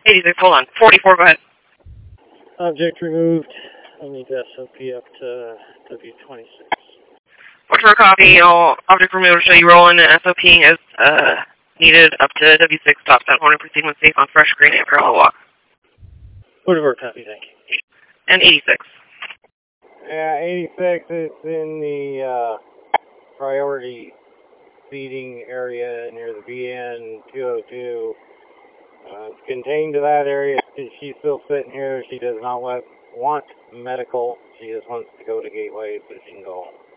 86, hold on. 44, go ahead. Object removed. I need SOP up to W26. Watch for a copy. All object removed. Show you rolling and SOP is needed up to W6. Stop that horn and proceed when safe on fresh green and parallel walk. Whatever copy, thank you. And 86. Yeah, 86 is in the priority seating area near the BN 202. It's contained to that area. She's still sitting here. She does not want medical. She just wants to go to Gateway so she can go home.